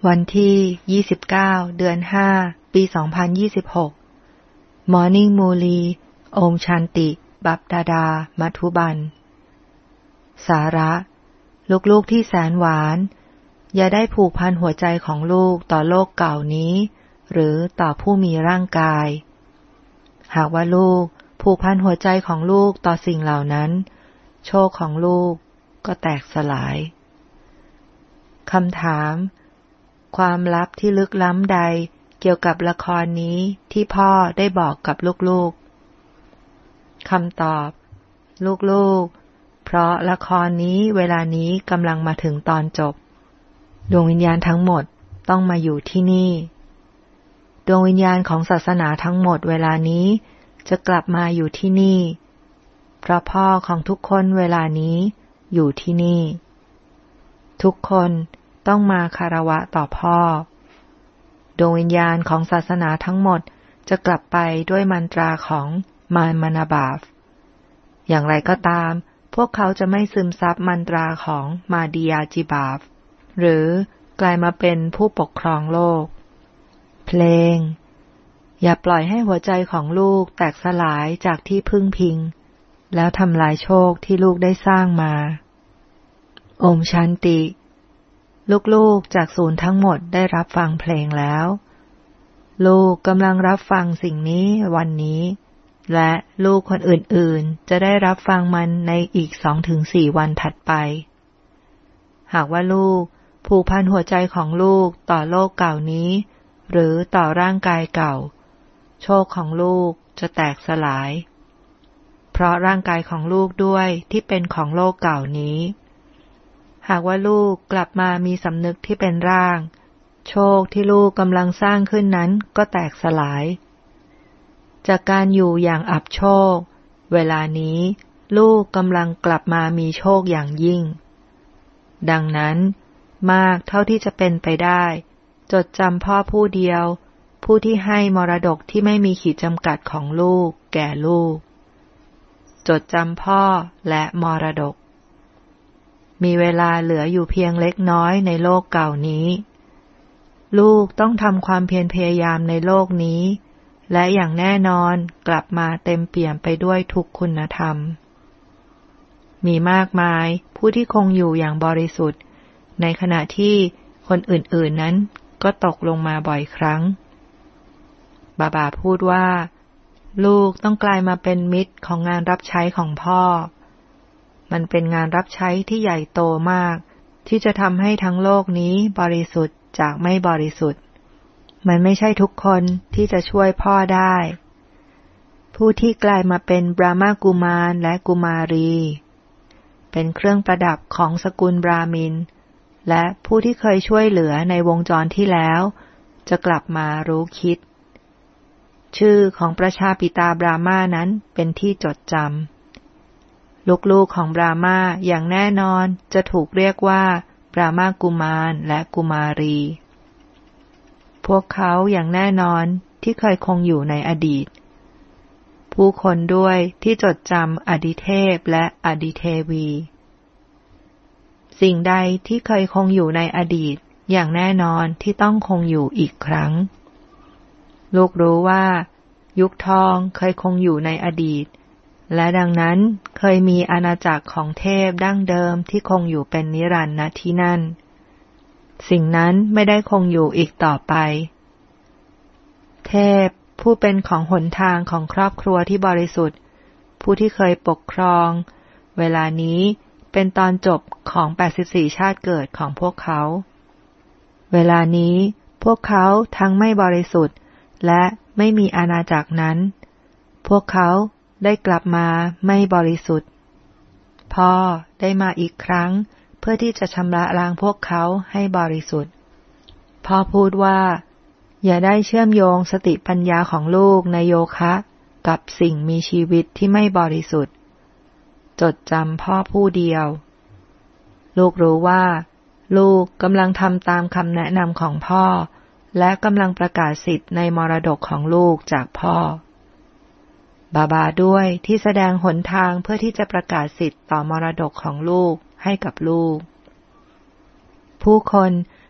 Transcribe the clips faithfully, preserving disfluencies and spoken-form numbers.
วันที่ยี่สิบเก้าเดือนห้าปีสองพันยี่สิบหก Morning Murli โอมชันติบัพดาดามัทุบันสาระลูกๆที่แสนหวานอย่าได้ผูกพันหัวใจของลูกต่อโลกเก่านี้หรือต่อผู้มีร่างกายหากว่าลูกผูกพันหัวใจของลูกต่อสิ่งเหล่านั้นโชคของลูกก็แตกสลายคำถามความลับที่ลึกล้ำใดเกี่ยวกับละครนี้ที่พ่อได้บอกกับลูกๆคำตอบลูกๆเพราะละครนี้เวลานี้กำลังมาถึงตอนจบดวงวิญญาณทั้งหมดต้องมาอยู่ที่นี่ดวงวิญญาณของศาสนาทั้งหมดเวลานี้จะกลับมาอยู่ที่นี่เพราะพ่อของทุกคนเวลานี้อยู่ที่นี่ทุกคนต้องมาคารวะต่อพ่อดวงวิญญาณของศาสนาทั้งหมดจะกลับไปด้วยมันตราของมารมนาบาฟอย่างไรก็ตามพวกเขาจะไม่ซึมซับมันตราของมาดิยาจิบาฟหรือกลายมาเป็นผู้ปกครองโลกเพลงอย่าปล่อยให้หัวใจของลูกแตกสลายจากที่พึ่งพิงแล้วทำลายโชคที่ลูกได้สร้างมาโอมชันติลูกๆจากศูนย์ทั้งหมดได้รับฟังเพลงแล้วลูกกำลังรับฟังสิ่งนี้วันนี้และลูกคนอื่นๆจะได้รับฟังมันในอีก สองถึงสี่ วันถัดไปหากว่าลูกผูกพันหัวใจของลูกต่อโลกเก่านี้หรือต่อร่างกายเก่าโชคของลูกจะแตกสลายเพราะร่างกายของลูกด้วยที่เป็นของโลกเก่านี้หากว่าลูกกลับมามีสำนึกที่เป็นร่างโชคที่ลูกกำลังสร้างขึ้นนั้นก็แตกสลายจากการอยู่อย่างอับโชคเวลานี้ลูกกำลังกลับมามีโชคอย่างยิ่งดังนั้นมากเท่าที่จะเป็นไปได้จดจำพ่อผู้เดียวผู้ที่ให้มรดกที่ไม่มีขีดจำกัดของลูกแก่ลูกจดจำพ่อและมรดกมีเวลาเหลืออยู่เพียงเล็กน้อยในโลกเก่านี้ลูกต้องทำความเพียรพยายามในโลกนี้และอย่างแน่นอนกลับมาเต็มเปี่ยมไปด้วยทุกคุณธรรมมีมากมายผู้ที่คงอยู่อย่างบริสุทธิ์ในขณะที่คนอื่นๆนั้นก็ตกลงมาบ่อยครั้งบาบาพูดว่าลูกต้องกลายมาเป็นมิตรของงานรับใช้ของพ่อมันเป็นงานรับใช้ที่ใหญ่โตมากที่จะทำให้ทั้งโลกนี้บริสุทธิ์จากไม่บริสุทธิ์มันไม่ใช่ทุกคนที่จะช่วยพ่อได้ผู้ที่กลายมาเป็นบราหมกุมารและกุมารีเป็นเครื่องประดับของสกุลบราหมินและผู้ที่เคยช่วยเหลือในวงจรที่แล้วจะกลับมารู้คิดชื่อของประชาปิตาบราหมานั้นเป็นที่จดจำลูกๆของบราหมาอย่างแน่นอนจะถูกเรียกว่าบราหมกุมารและกุมารีพวกเขาอย่างแน่นอนที่เคยคงอยู่ในอดีตผู้คนด้วยที่จดจำอดิเทพและอดิเทวีสิ่งใดที่เคยคงอยู่ในอดีตอย่างแน่นอนที่ต้องคงอยู่อีกครั้งลูกรู้ว่ายุคทองเคยคงอยู่ในอดีตและดังนั้นเคยมีอาณาจักรของเทพดั้งเดิมที่คงอยู่เป็นนิรันดร์ณที่นั่นสิ่งนั้นไม่ได้คงอยู่อีกต่อไปเทพผู้เป็นของหนทางของครอบครัวที่บริสุทธิ์ผู้ที่เคยปกครองเวลานี้เป็นตอนจบของแปดสิบสี่ชาติเกิดของพวกเขาเวลานี้พวกเขาทั้งไม่บริสุทธิ์และไม่มีอาณาจักรนั้นพวกเขาได้กลับมาไม่บริสุทธิ์พ่อได้มาอีกครั้งเพื่อที่จะชำระล้างพวกเขาให้บริสุทธิ์พ่อพูดว่าอย่าได้เชื่อมโยงสติปัญญาของลูกในโยคะกับสิ่งมีชีวิตที่ไม่บริสุทธิ์จดจำพ่อผู้เดียวลูกรู้ว่าลูกกำลังทำตามคำแนะนำของพ่อและกำลังประกาศสิทธิ์ในมรดกของลูกจากพ่อบาบาด้วยที่แสดงหนทางเพื่อที่จะประกาศสิทธิ์ต่อมรดกของลูกให้กับลูกผู้คน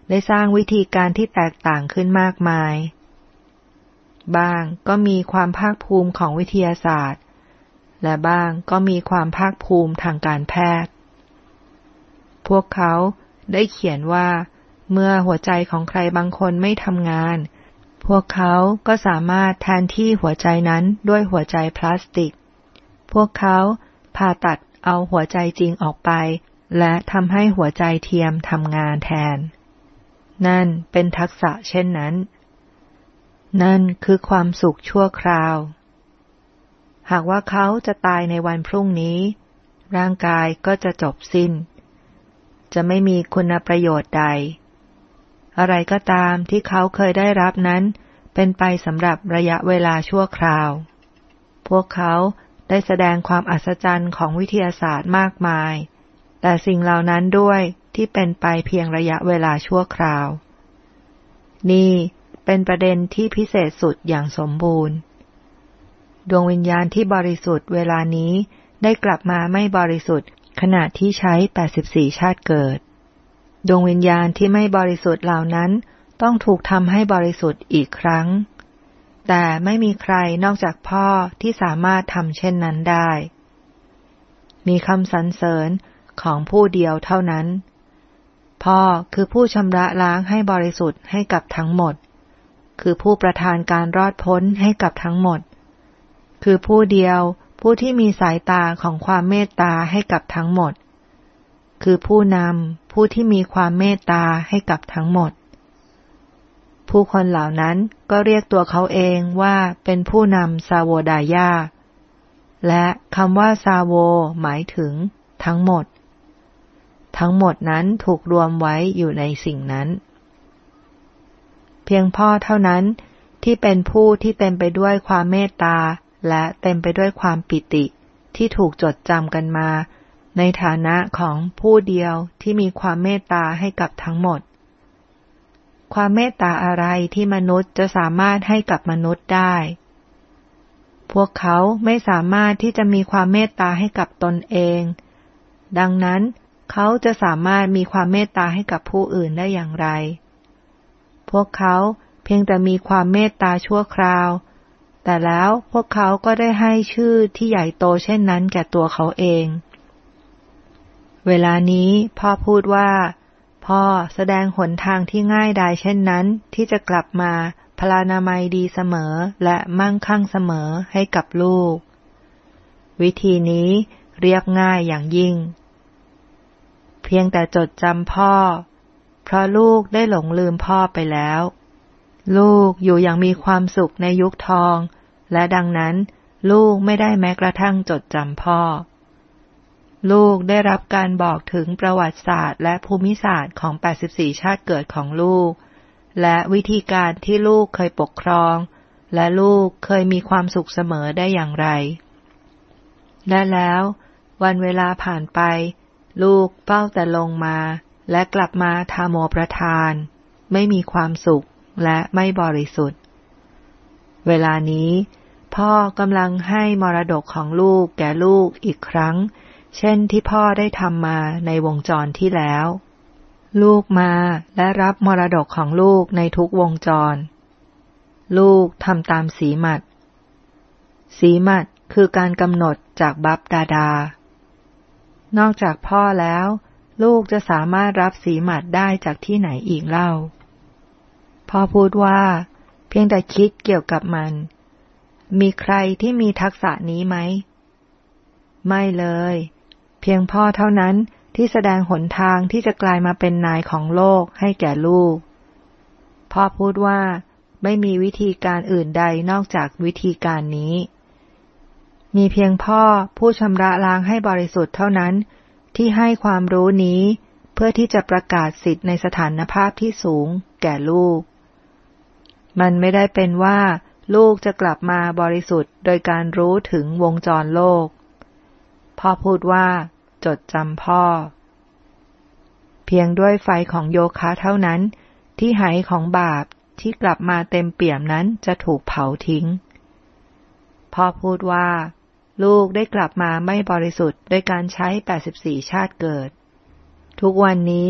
ได้สร้างวิธีการที่แตกต่างขึ้นมากมายบ้างก็มีความภาคภูมิของวิทยาศาสตร์และบ้างก็มีความภาคภูมิทางการแพทย์พวกเขาได้เขียนว่าเมื่อหัวใจของใครบางคนไม่ทำงานพวกเขาก็สามารถแทนที่หัวใจนั้นด้วยหัวใจพลาสติกพวกเขาผ่าตัดเอาหัวใจจริงออกไปและทำให้หัวใจเทียมทำงานแทนนั่นเป็นทักษะเช่นนั้นนั่นคือความสุขชั่วคราวหากว่าเขาจะตายในวันพรุ่งนี้ร่างกายก็จะจบสิ้นจะไม่มีคุณประโยชน์ใดอะไรก็ตามที่เขาเคยได้รับนั้นเป็นไปสำหรับระยะเวลาชั่วคราวพวกเขาได้แสดงความอัศจรรย์ของวิทยาศาสตร์มากมายแต่สิ่งเหล่านั้นด้วยที่เป็นไปเพียงระยะเวลาชั่วคราวนี่เป็นประเด็นที่พิเศษสุดอย่างสมบูรณ์ดวงวิญญาณที่บริสุทธิ์เวลานี้ได้กลับมาไม่บริสุทธิ์ขณะที่ใช้แปดสิบสี่ชาติเกิดดวงวิญญาณที่ไม่บริสุทธิ์เหล่านั้นต้องถูกทำให้บริสุทธิ์อีกครั้งแต่ไม่มีใครนอกจากพ่อที่สามารถทำเช่นนั้นได้มีคำสรรเสริญของผู้เดียวเท่านั้นพ่อคือผู้ชำระล้างให้บริสุทธิ์ให้กับทั้งหมดคือผู้ประทานการรอดพ้นให้กับทั้งหมดคือผู้เดียวผู้ที่มีสายตาของความเมตตาให้กับทั้งหมดคือผู้นำผู้ที่มีความเมตตาให้กับทั้งหมดผู้คนเหล่านั้นก็เรียกตัวเขาเองว่าเป็นผู้นำซาโวดายาและคำว่าซาโวหมายถึงทั้งหมดทั้งหมดนั้นถูกรวมไว้อยู่ในสิ่งนั้นเพียงพ่อเท่านั้นที่เป็นผู้ที่เต็มไปด้วยความเมตตาและเต็มไปด้วยความปิติที่ถูกจดจำกันมาในฐานะของผู้เดียวที่มีความเมตตาให้กับทั้งหมดความเมตตาอะไรที่มนุษย์จะสามารถให้กับมนุษย์ได้พวกเขาไม่สามารถที่จะมีความเมตตาให้กับตนเองดังนั้นเขาจะสามารถมีความเมตตาให้กับผู้อื่นได้อย่างไรพวกเขาเพียงแต่มีความเมตตาชั่วคราวแต่แล้วพวกเขาก็ได้ให้ชื่อที่ใหญ่โตเช่นนั้นแก่ตัวเขาเองเวลานี้พ่อพูดว่าพ่อแสดงหนทางที่ง่ายดายเช่นนั้นที่จะกลับมาพลานามัยดีเสมอและมั่งคั่งเสมอให้กับลูกวิธีนี้เรียบง่ายอย่างยิ่งเพียงแต่จดจำพ่อเพราะลูกได้หลงลืมพ่อไปแล้วลูกอยู่อย่างมีความสุขในยุคทองและดังนั้นลูกไม่ได้แม้กระทั่งจดจำพ่อลูกได้รับการบอกถึงประวัติศาสตร์และภูมิศาสตร์ของแปดสิบสี่ชาติเกิดของลูกและวิธีการที่ลูกเคยปกครองและลูกเคยมีความสุขเสมอได้อย่างไรและแล้ววันเวลาผ่านไปลูกเฝ้าแต่ลงมาและกลับมาทาโมประทานไม่มีความสุขและไม่บริสุทธิ์เวลานี้พ่อกำลังให้มรดกของลูกแก่ลูกอีกครั้งเช่นที่พ่อได้ทำมาในวงจรที่แล้วลูกมาและรับมรดกของลูกในทุกวงจรลูกทำตามสีมัดสีมัดคือการกำหนดจากบัพดาดานอกจากพ่อแล้วลูกจะสามารถรับสีมัดได้จากที่ไหนอีกเล่าพ่อพูดว่าเพียงแต่คิดเกี่ยวกับมันมีใครที่มีทักษะนี้ไหมไม่เลยเพียงพ่อเท่านั้นที่แสดงหนทางที่จะกลายมาเป็นนายของโลกให้แก่ลูกพ่อพูดว่าไม่มีวิธีการอื่นใดนอกจากวิธีการนี้มีเพียงพ่อผู้ชำระล้างให้บริสุทธิ์เท่านั้นที่ให้ความรู้นี้เพื่อที่จะประกาศสิทธิ์ในสถานภาพที่สูงแก่ลูกมันไม่ได้เป็นว่าลูกจะกลับมาบริสุทธิ์โดยการรู้ถึงวงจรโลกพ่อพูดว่าจดจำพ่อเพียงด้วยไฟของโยคะเท่านั้นที่ไหของบาปที่กลับมาเต็มเปี่ยมนั้นจะถูกเผาทิ้งพ่อพูดว่าลูกได้กลับมาไม่บริสุทธิ์ด้วยการใช้แปดสิบสี่ชาติเกิดทุกวันนี้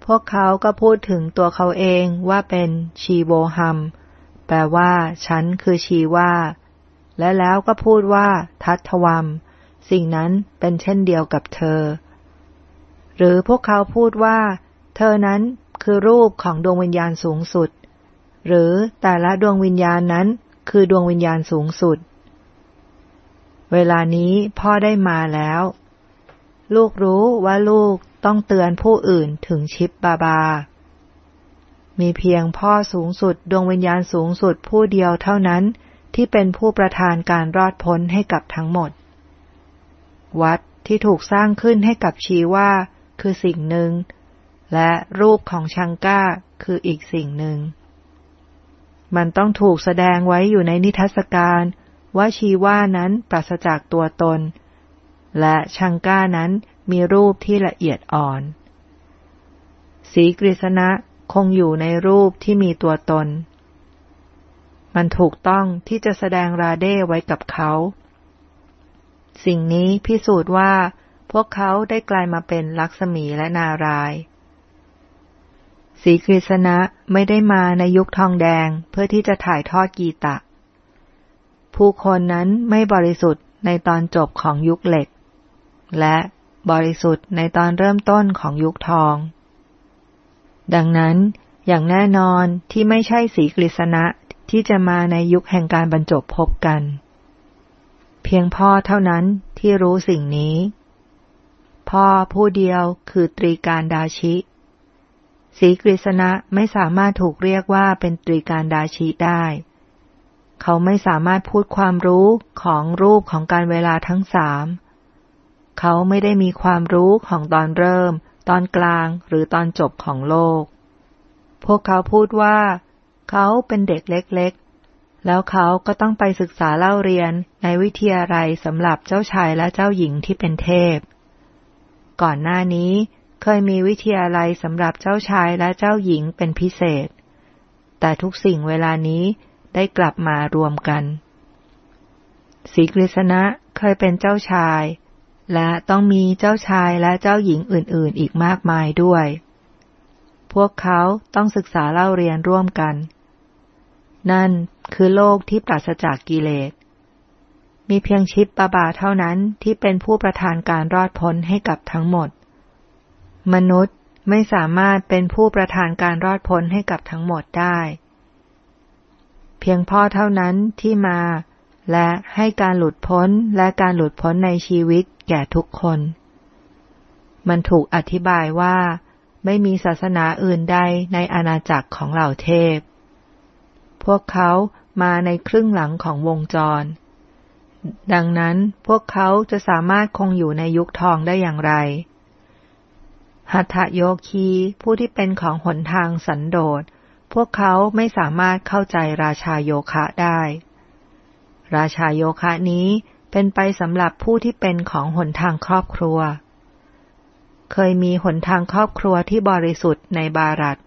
พวกเขาก็พูดถึงตัวเขาเองว่าเป็นชีโวหัมแปลว่าฉันคือชีว่าและแล้วก็พูดว่าทัตถวัมสิ่งนั้นเป็นเช่นเดียวกับเธอหรือพวกเขาพูดว่าเธอนั้นคือรูปของดวงวิญญาณสูงสุดหรือแต่ละดวงวิญญาณนั้นคือดวงวิญญาณสูงสุดเวลานี้พ่อได้มาแล้วลูกรู้ว่าลูกต้องเตือนผู้อื่นถึงชิปบาบามีเพียงพ่อสูงสุดดวงวิญญาณสูงสุดผู้เดียวเท่านั้นที่เป็นผู้ประทานการรอดพ้นให้กับทั้งหมดวัดที่ถูกสร้างขึ้นให้กับชีว่าคือสิ่งหนึ่งและรูปของชังก้าคืออีกสิ่งหนึ่งมันต้องถูกแสดงไว้อยู่ในนิทรรศการว่าชีว่านั้นปราศจากตัวตนและชังก้านั้นมีรูปที่ละเอียดอ่อนสีกฤษณะคงอยู่ในรูปที่มีตัวตนมันถูกต้องที่จะแสดงราเด้ไว้กับเขาสิ่งนี้พิสูจน์ว่าพวกเขาได้กลายมาเป็นลักษมีและนารายณ์สีกฤษณะไม่ได้มาในยุคทองแดงเพื่อที่จะถ่ายทอดกีตะผู้คนนั้นไม่บริสุทธิ์ในตอนจบของยุคเหล็กและบริสุทธิ์ในตอนเริ่มต้นของยุคทองดังนั้นอย่างแน่นอนที่ไม่ใช่สีกฤษณะที่จะมาในยุคแห่งการบรรจบพบกันเพียงพ่อเท่านั้นที่รู้สิ่งนี้พ่อผู้เดียวคือตรีการดาชิสีกฤษณะไม่สามารถถูกเรียกว่าเป็นตรีการดาชิได้เขาไม่สามารถพูดความรู้ของรูปของการเวลาทั้งสามเขาไม่ได้มีความรู้ของตอนเริ่มตอนกลางหรือตอนจบของโลกพวกเขาพูดว่าเขาเป็นเด็กเล็กๆแล้วเขาก็ต้องไปศึกษาเล่าเรียนในวิทยาลัยสำหรับเจ้าชายและเจ้าหญิงที่เป็นเทพก่อนหน้านี้เคยมีวิทยาลัยสำหรับเจ้าชายและเจ้าหญิงเป็นพิเศษแต่ทุกสิ่งเวลานี้ได้กลับมารวมกันสีกฤษณะเคยเป็นเจ้าชายและต้องมีเจ้าชายและเจ้าหญิงอื่นๆอีกมากมายด้วยพวกเขาต้องศึกษาเล่าเรียนร่วมกันนั่นคือโลกที่ปราศจากกิเลสมีเพียงชิปปาบาเท่านั้นที่เป็นผู้ประทานการรอดพ้นให้กับทั้งหมดมนุษย์ไม่สามารถเป็นผู้ประทานการรอดพ้นให้กับทั้งหมดได้เพียงพ่อเท่านั้นที่มาและให้การหลุดพ้นและการหลุดพ้นในชีวิตแก่ทุกคนมันถูกอธิบายว่าไม่มีศาสนาอื่นใดในอาณาจักรของเหล่าเทพพวกเขามาในครึ่งหลังของวงจรดังนั้นพวกเขาจะสามารถคงอยู่ในยุคทองได้อย่างไรหัตถโยคีผู้ที่เป็นของหนทางสันโดษพวกเขาไม่สามารถเข้าใจราชาโยคะได้ราชาโยคะนี้เป็นไปสำหรับผู้ที่เป็นของหนทางครอบครัวเคยมีหนทางครอบครัวที่บริสุทธิ์ในบารัต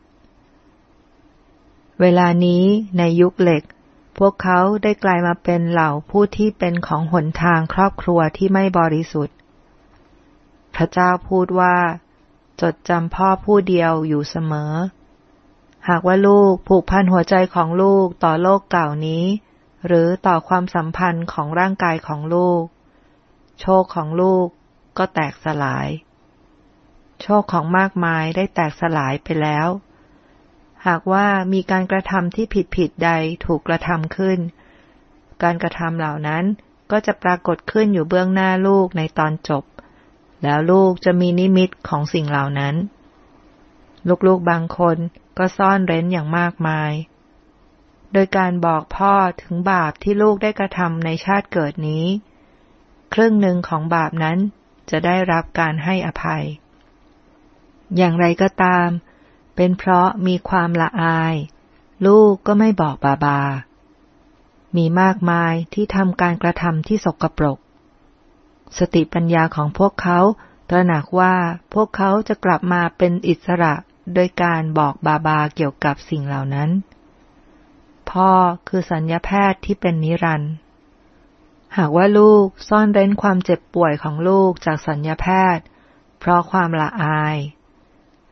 เวลานี้ในยุคเหล็กพวกเขาได้กลายมาเป็นเหล่าผู้ที่เป็นของหนทางครอบครัวที่ไม่บริสุทธิ์พระเจ้าพูดว่าจดจำพ่อผู้เดียวอยู่เสมอหากว่าลูกผูกพันหัวใจของลูกต่อโลกเก่านี้หรือต่อความสัมพันธ์ของร่างกายของลูกโชคของลูกก็แตกสลายโชคของมากมายได้แตกสลายไปแล้วหากว่ามีการกระทำที่ผิดๆใดถูกกระทำขึ้นการกระทำเหล่านั้นก็จะปรากฏขึ้นอยู่เบื้องหน้าลูกในตอนจบแล้วลูกจะมีนิมิตของสิ่งเหล่านั้นลูกๆบางคนก็ซ่อนเร้นอย่างมากมายโดยการบอกพ่อถึงบาปที่ลูกได้กระทำในชาติเกิดนี้ครึ่งหนึ่งของบาปนั้นจะได้รับการให้อภัยอย่างไรก็ตามเป็นเพราะมีความละอายลูกก็ไม่บอกบาบามีมากมายที่ทำการกระทำที่สกปรกสติปัญญาของพวกเขาตระหนักว่าพวกเขาจะกลับมาเป็นอิสระโดยการบอกบาบาเกี่ยวกับสิ่งเหล่านั้นพ่อคือสัญญาแพทย์ที่เป็นนิรันดร์หากว่าลูกซ่อนเร้นความเจ็บป่วยของลูกจากสัญญาแพทย์เพราะความละอาย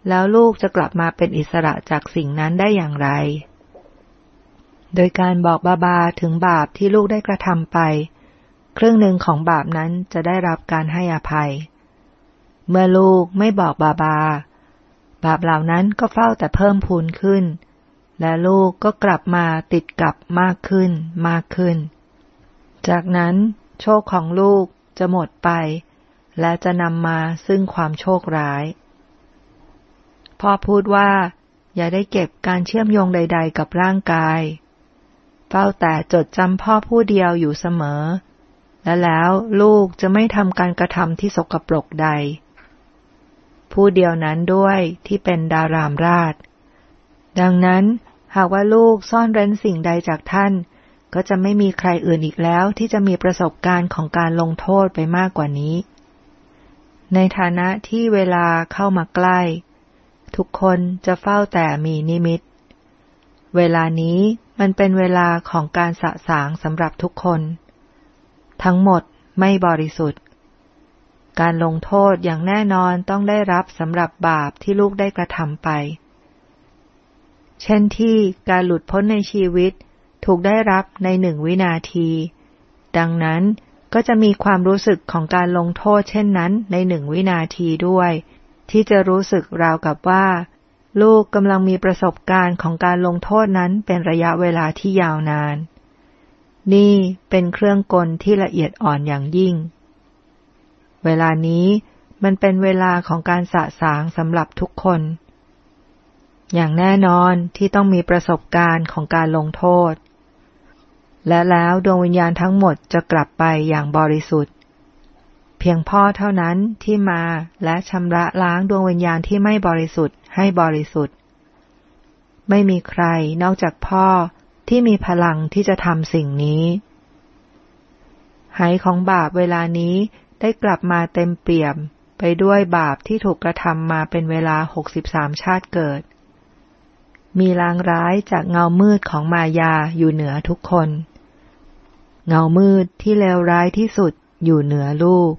แล้วลูกจะกลับมาเป็นอิสระจากสิ่งนั้นได้อย่างไรโดยการบอกบาบาถึงบาปที่ลูกได้กระทำไปครึ่งหนึ่งของบาปนั้นจะได้รับการให้อภัยเมื่อลูกไม่บอกบาบาบาปเหล่านั้นก็เฝ้าแต่เพิ่มพูนขึ้นและลูกก็กลับมาติดกับมากขึ้นมากขึ้นจากนั้นโชคของลูกจะหมดไปและจะนำมาซึ่งความโชคร้ายพ่อพูดว่าอย่าได้เก็บการเชื่อมโยงใดๆกับร่างกายเฝ้าแต่จดจำพ่อผู้เดียวอยู่เสมอและแล้วลูกจะไม่ทำการกระทำที่สกปรกใดผู้เดียวนั้นด้วยที่เป็นดารามราชดังนั้นหากว่าลูกซ่อนเร้นสิ่งใดจากท่านก็จะไม่มีใครอื่นอีกแล้วที่จะมีประสบการณ์ของการลงโทษไปมากกว่านี้ในฐานะที่เวลาเข้ามาใกล้ทุกคนจะเฝ้าแต่มีนิมิตเวลานี้มันเป็นเวลาของการสะสางสำหรับทุกคนทั้งหมดไม่บริสุทธิ์การลงโทษอย่างแน่นอนต้องได้รับสำหรับบาปที่ลูกได้กระทำไปเช่นที่การหลุดพ้นในชีวิตถูกได้รับในหนึ่งวินาทีดังนั้นก็จะมีความรู้สึกของการลงโทษเช่นนั้นในหนึ่งวินาทีด้วยที่จะรู้สึกราวกับว่าลูกกำลังมีประสบการณ์ของการลงโทษนั้นเป็นระยะเวลาที่ยาวนานนี่เป็นเครื่องกลที่ละเอียดอ่อนอย่างยิ่งเวลานี้มันเป็นเวลาของการสะสางสำหรับทุกคนอย่างแน่นอนที่ต้องมีประสบการณ์ของการลงโทษและแล้วดวงวิญญาณทั้งหมดจะกลับไปอย่างบริสุทธิ์เพียงพ่อเท่านั้นที่มาและชำระล้างดวงวิญญาณที่ไม่บริสุทธิ์ให้บริสุทธิ์ไม่มีใครนอกจากพ่อที่มีพลังที่จะทำสิ่งนี้หายของบาปเวลานี้ได้กลับมาเต็มเปี่ยมไปด้วยบาปที่ถูกกระทำมาเป็นเวลาหกสิบสามชาติเกิดมีลางร้ายจากเงามืดของมายาอยู่เหนือทุกคนเงามืดที่เลวร้ายที่สุดอยู่เหนือลูก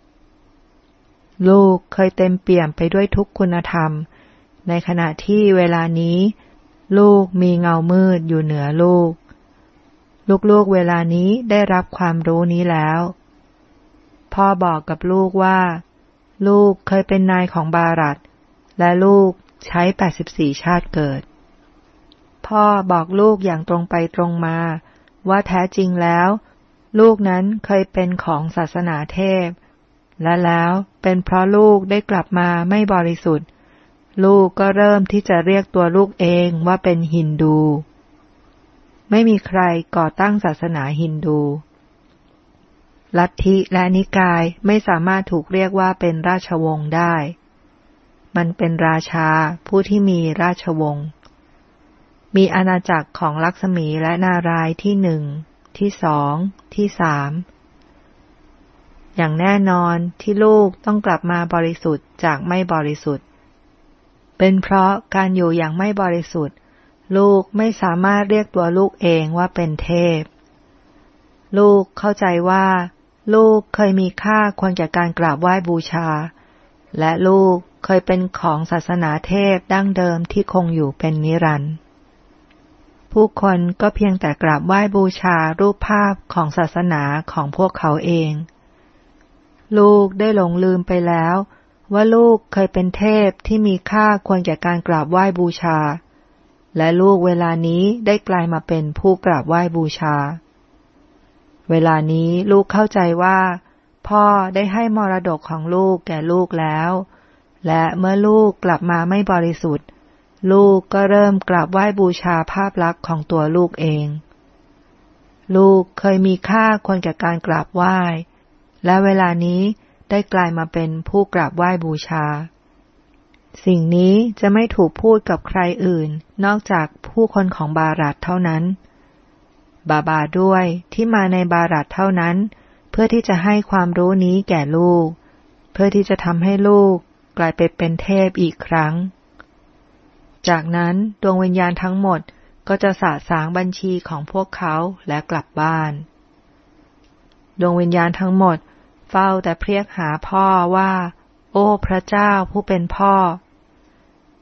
ลูกเคยเต็มเปี่ยมไปด้วยทุกคุณธรรมในขณะที่เวลานี้ลูกมีเงามืดอยู่เหนือลูกลูกๆเวลานี้ได้รับความรู้นี้แล้วพ่อบอกกับลูกว่าลูกเคยเป็นนายของบารัตและลูกใช้แปดสิบสี่ชาติเกิดพ่อบอกลูกอย่างตรงไปตรงมาว่าแท้จริงแล้วลูกนั้นเคยเป็นของศาสนาเทพและแล้วเป็นเพราะลูกได้กลับมาไม่บริสุทธิ์ลูกก็เริ่มที่จะเรียกตัวลูกเองว่าเป็นฮินดูไม่มีใครก่อตั้งศาสนาฮินดูลัทธิและนิกายไม่สามารถถูกเรียกว่าเป็นราชวงศ์ได้มันเป็นราชาผู้ที่มีราชวงศ์มีอาณาจักรของลักษมีและนารายณ์ที่หนึ่งที่สองที่สามอย่างแน่นอนที่ลูกต้องกลับมาบริสุทธิ์จากไม่บริสุทธิ์เป็นเพราะการอยู่อย่างไม่บริสุทธิ์ลูกไม่สามารถเรียกตัวลูกเองว่าเป็นเทพลูกเข้าใจว่าลูกเคยมีค่าควรแก่การกราบไหว้บูชาและลูกเคยเป็นของศาสนาเทพดั้งเดิมที่คงอยู่เป็นนิรันดร์ผู้คนก็เพียงแต่กราบไหว้บูชารูปภาพของศาสนาของพวกเขาเองลูกได้หลงลืมไปแล้วว่าลูกเคยเป็นเทพที่มีค่าควรแก่การกราบไหว้บูชาและลูกเวลานี้ได้กลายมาเป็นผู้กราบไหว้บูชาเวลานี้ลูกเข้าใจว่าพ่อได้ให้มรดกของลูกแก่ลูกแล้วและเมื่อลูกกลับมาไม่บริสุทธิ์ลูกก็เริ่มกราบไหว้บูชาภาพลักษณ์ของตัวลูกเองลูกเคยมีค่าควรแก่การกราบไหว้และเวลานี้ได้กลายมาเป็นผู้กราบไหว้บูชาสิ่งนี้จะไม่ถูกพูดกับใครอื่นนอกจากผู้คนของบารัตเท่านั้นบาบาด้วยที่มาในบารัตเท่านั้นเพื่อที่จะให้ความรู้นี้แก่ลูกเพื่อที่จะทำให้ลูกกลายไปเป็นเทพอีกครั้งจากนั้นดวงวิญญาณทั้งหมดก็จะสะสางบัญชีของพวกเขาและกลับบ้านดวงวิญญาณทั้งหมดเฝ้าแต่เรียกหาพ่อว่าโอ้พระเจ้าผู้เป็นพ่อ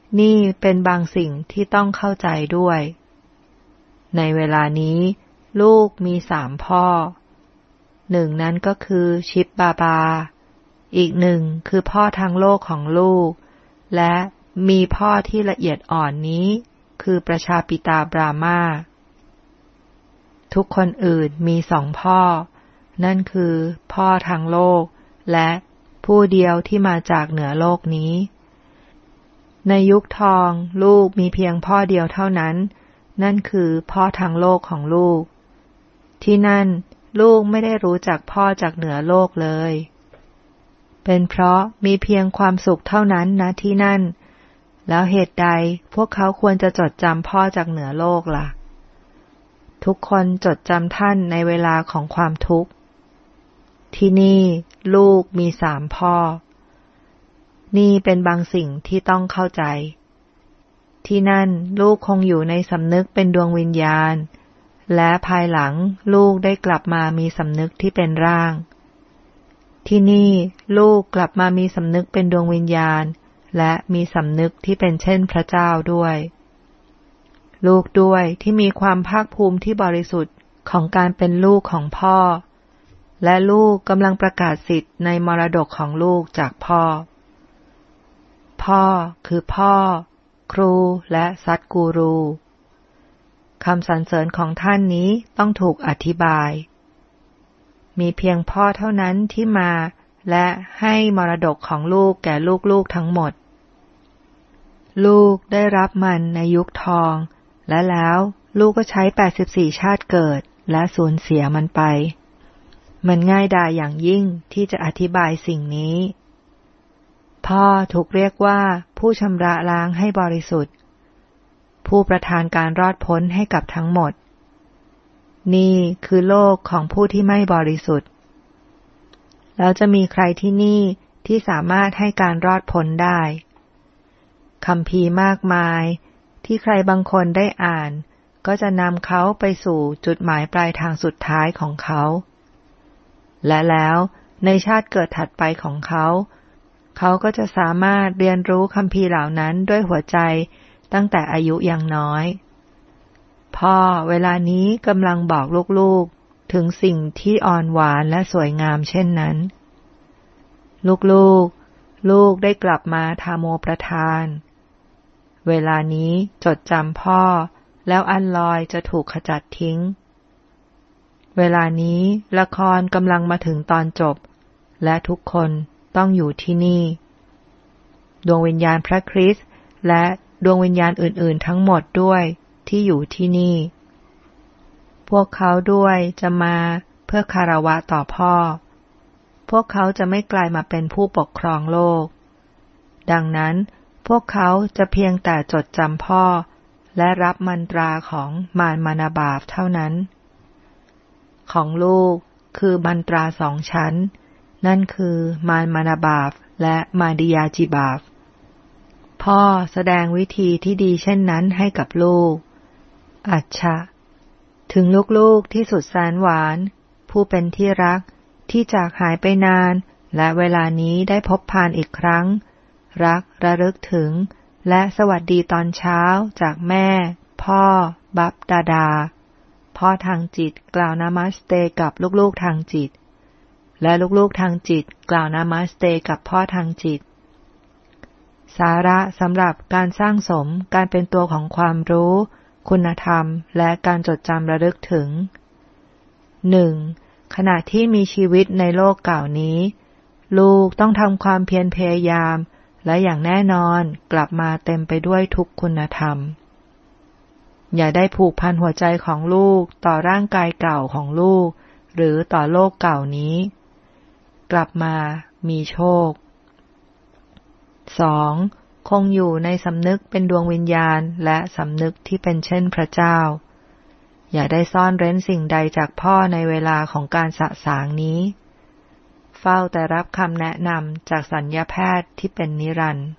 นี่เป็นบางสิ่งที่ต้องเข้าใจด้วย ในเวลานี้ลูกมีสามพ่อหนึ่งนั้นก็คือชิปบาบาอีกหนึ่งคือพ่อทางโลกของลูกและมีพ่อที่ละเอียดอ่อนนี้คือประชาปิตาบรามาทุกคนอื่นมีสองพ่อนั่นคือพ่อทางโลกและผู้เดียวที่มาจากเหนือโลกนี้ในยุคทองลูกมีเพียงพ่อเดียวเท่านั้นนั่นคือพ่อทางโลกของลูกที่นั่นลูกไม่ได้รู้จักพ่อจากเหนือโลกเลยเป็นเพราะมีเพียงความสุขเท่านั้นนะที่นั่นแล้วเหตุใดพวกเขาควรจะจดจำพ่อจากเหนือโลกล่ะทุกคนจดจำท่านในเวลาของความทุกข์ที่นี่ลูกมีสามพ่อนี่เป็นบางสิ่งที่ต้องเข้าใจที่นั่นลูกคงอยู่ในสำนึกเป็นดวงวิญญาณและภายหลังลูกได้กลับมามีสำนึกที่เป็นร่างที่นี่ลูกกลับมามีสำนึกเป็นดวงวิญญาณและมีสำนึกที่เป็นเช่นพระเจ้าด้วยลูกด้วยที่มีความภาคภูมิที่บริสุทธิ์ของการเป็นลูกของพ่อและลูกกำลังประกาศสิทธิ์ในมรดกของลูกจากพ่อพ่อคือพ่อครูและซัดกูรูคำสรรเสริญของท่านนี้ต้องถูกอธิบายมีเพียงพ่อเท่านั้นที่มาและให้มรดกของลูกแก่ลูกๆทั้งหมดลูกได้รับมันในยุคทองและแล้วลูกก็ใช้แปดสิบสี่ชาติเกิดและสูญเสียมันไปมันง่ายดายอย่างยิ่งที่จะอธิบายสิ่งนี้พ่อถูกเรียกว่าผู้ชำระล้างให้บริสุทธิ์ผู้ประทานการรอดพ้นให้กับทั้งหมดนี่คือโลกของผู้ที่ไม่บริสุทธิ์แล้วจะมีใครที่นี่ที่สามารถให้การรอดพ้นได้คัมภีร์มากมายที่ใครบางคนได้อ่านก็จะนำเขาไปสู่จุดหมายปลายทางสุดท้ายของเขาและแล้วในชาติเกิดถัดไปของเขาเขาก็จะสามารถเรียนรู้คัมภีร์เหล่านั้นด้วยหัวใจตั้งแต่อายุยังน้อยพ่อเวลานี้กำลังบอกลูกๆถึงสิ่งที่อ่อนหวานและสวยงามเช่นนั้นลูกๆลูกได้กลับมาทาโมประทานเวลานี้จดจำพ่อแล้วอันลอยจะถูกขจัดทิ้งเวลานี้ละครกำลังมาถึงตอนจบและทุกคนต้องอยู่ที่นี่ดวงวิญญาณพระคริสต์และดวงวิญญาณอื่นๆทั้งหมดด้วยที่อยู่ที่นี่พวกเขาด้วยจะมาเพื่อคารวะต่อพ่อพวกเขาจะไม่กลายมาเป็นผู้ปกครองโลกดังนั้นพวกเขาจะเพียงแต่จดจำพ่อและรับมันตราของมารมานาบาปเท่านั้นของลูกคือมันตราสองชั้นนั่นคือมารมานาบาปและมาดิยาจิบาปพ่อแสดงวิธีที่ดีเช่นนั้นให้กับลูกอัจฉะถึงลูกๆที่สุดแสนหวานผู้เป็นที่รักที่จากหายไปนานและเวลานี้ได้พบพานอีกครั้งรักระลึกถึงและสวัสดีตอนเช้าจากแม่พ่อบับดาดาพ่อทางจิตกล่าวนามัสเตกับลูกๆทางจิตและลูกๆทางจิตกล่าวนามัสเตกับพ่อทางจิตสาระสำหรับการสร้างสมการเป็นตัวของความรู้คุณธรรมและการจดจำระลึกถึง หนึ่ง. ขณะที่มีชีวิตในโลกเก่านี้ลูกต้องทำความเพียรพยายามและอย่างแน่นอนกลับมาเต็มไปด้วยทุกคุณธรรมอย่าได้ผูกพันหัวใจของลูกต่อร่างกายเก่าของลูกหรือต่อโลกเก่านี้กลับมามีโชค สอง. คงอยู่ในสำนึกเป็นดวงวิญญาณและสำนึกที่เป็นเช่นพระเจ้าอย่าได้ซ่อนเร้นสิ่งใดจากพ่อในเวลาของการสะสางนี้เฝ้าแต่รับคำแนะนำจากศัลยแพทย์ที่เป็นนิรันดร์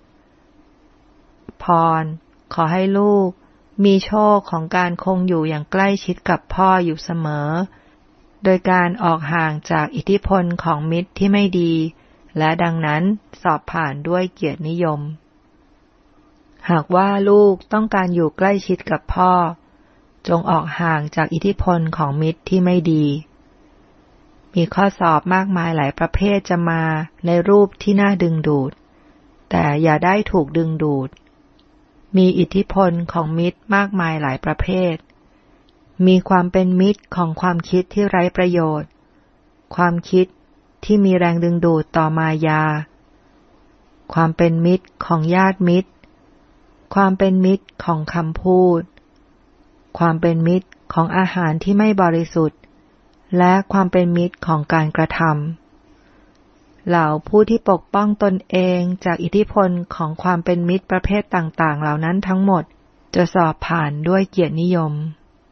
พรขอให้ลูกมีโชคของการคงอยู่อย่างใกล้ชิดกับพ่ออยู่เสมอโดยการออกห่างจากอิทธิพลของมิตรที่ไม่ดีและดังนั้นสอบผ่านด้วยเกียรตินิยมหากว่าลูกต้องการอยู่ใกล้ชิดกับพ่อจงออกห่างจากอิทธิพลของมิตรที่ไม่ดีมีข้อสอบมากมายหลายประเภทจะมาในรูปที่น่าดึงดูดแต่อย่าได้ถูกดึงดูดมีอิทธิพลของมิตรมากมายหลายประเภทมีความเป็นมิตรของความคิดที่ไร้ประโยชน์ความคิดที่มีแรงดึงดูดต่อมายาความเป็นมิตรของญาติมิตรความเป็นมิตรของคำพูดความเป็นมิตรของอาหารที่ไม่บริสุทธิ์และความเป็นมิตรของการกระทำเหล่าผู้ที่ปกป้องตนเองจากอิทธิพลของความเป็นมิตรประเภทต่างๆเหล่านั้นทั้งหมดจะสอบผ่านด้วยเกียรตินิยม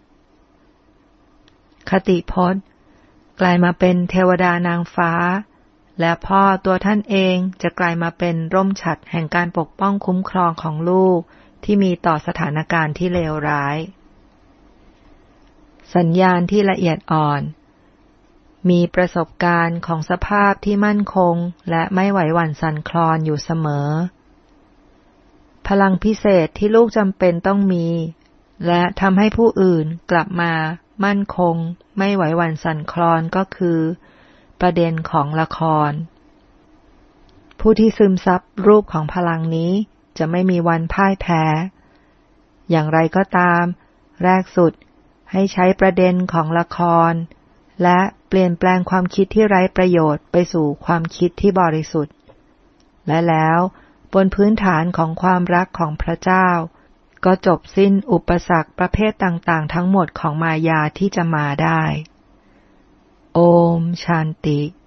คติพจน์กลายมาเป็นเทวดานางฟ้าและพ่อตัวท่านเองจะกลายมาเป็นร่มฉัตรแห่งการปกป้องคุ้มครองของลูกที่มีต่อสถานการณ์ที่เลวร้ายสัญญาณที่ละเอียดอ่อนมีประสบการณ์ของสภาพที่มั่นคงและไม่ไหวหวั่นสั่นคลอนอยู่เสมอพลังพิเศษที่ลูกจำเป็นต้องมีและทำให้ผู้อื่นกลับมามั่นคงไม่ไหวหวั่นสั่นคลอนก็คือประเด็นของละครผู้ที่ซึมซับรูปของพลังนี้จะไม่มีวันพ่ายแพ้อย่างไรก็ตามแรกสุดให้ใช้ประเด็นของละครและเปลี่ยนแปลงความคิดที่ไร้ประโยชน์ไปสู่ความคิดที่บริสุทธิ์และแล้วบนพื้นฐานของความรักของพระเจ้าก็จบสิ้นอุปสรรคประเภทต่างๆทั้งหมดของมายาที่จะมาได้โอมชันติ